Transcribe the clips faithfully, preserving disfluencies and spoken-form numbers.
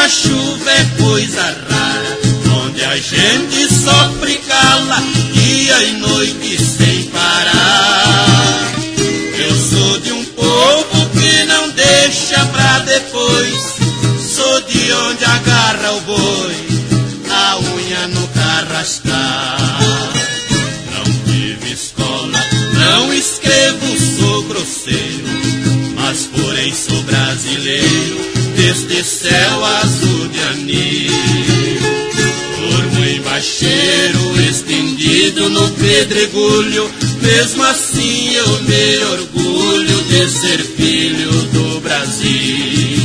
a chuva é coisa rara, onde a gente sofre e cala, dia e noite sem parar. Eu sou de um povo que não deixa pra depois, sou de onde agarra o boi, a unha no carrascar. Não tive escola, não escrevo, sou grosseiro, mas porém sou brasileiro, deste céu azul de anil. Durmo em bacheiro, estendido no pedregulho, mesmo assim eu me orgulho de ser filho do Brasil.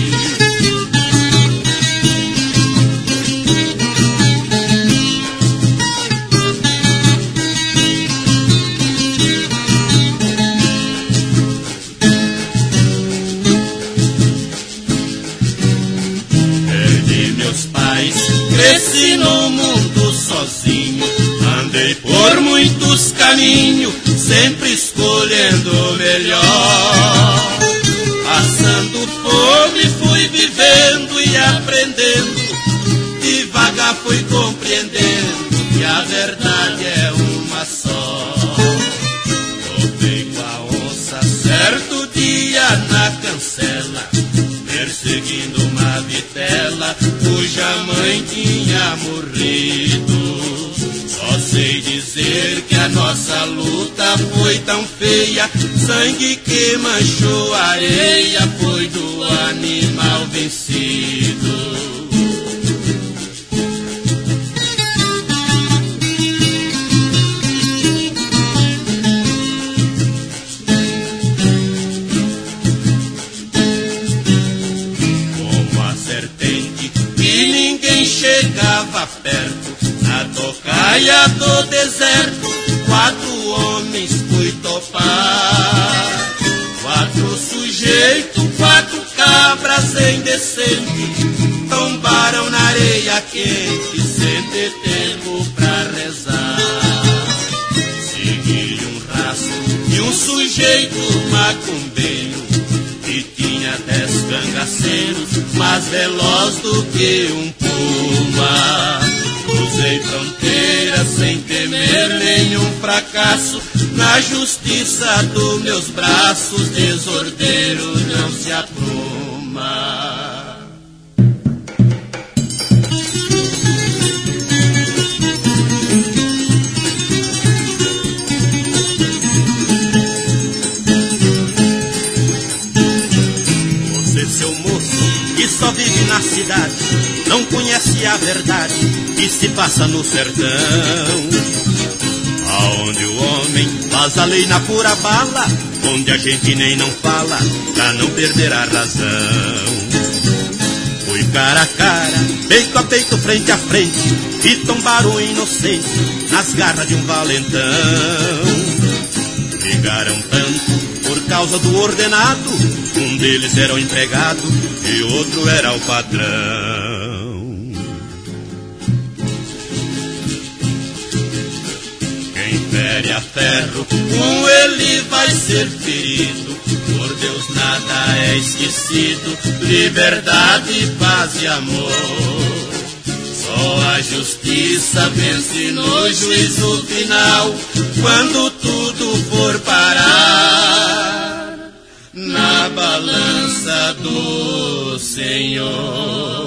Cresci no mundo sozinho, andei por muitos caminhos, sempre escolhendo o melhor. Passando fome fui vivendo e aprendendo, devagar fui compreendendo que a verdade é uma só. Topei com a onça certo dia na cancela, perseguindo uma vitela cuja mãe tinha morrido. Só sei dizer que a nossa luta foi tão feia, sangue que manchou a areia foi do animal vencido. Chegava perto, na tocaia do deserto, quatro homens fui topar. Quatro sujeitos, quatro cabras indecentes, tombaram na areia quente, sem ter tempo pra rezar. Segui um rastro de um sujeito macumbeiro, que tinha dez cangaceiros, mais veloz do que um puma. Cruzei fronteira sem temer nenhum fracasso, na justiça dos meus braços, desordeiro não se apruma. Que só vive na cidade, não conhece a verdade que se passa no sertão, aonde o homem faz a lei na pura bala, onde a gente nem não fala pra não perder a razão. Fui cara a cara, peito a peito, frente a frente, e tombaram o inocente nas garras de um valentão. Brigaram tanto por causa do ordenado, um deles era o empregado e outro era o patrão. Quem fere a ferro, com ele vai ser ferido, por Deus nada é esquecido, liberdade, paz e amor. Só a justiça vence no juízo final, quando tudo for parar na balança do Senhor.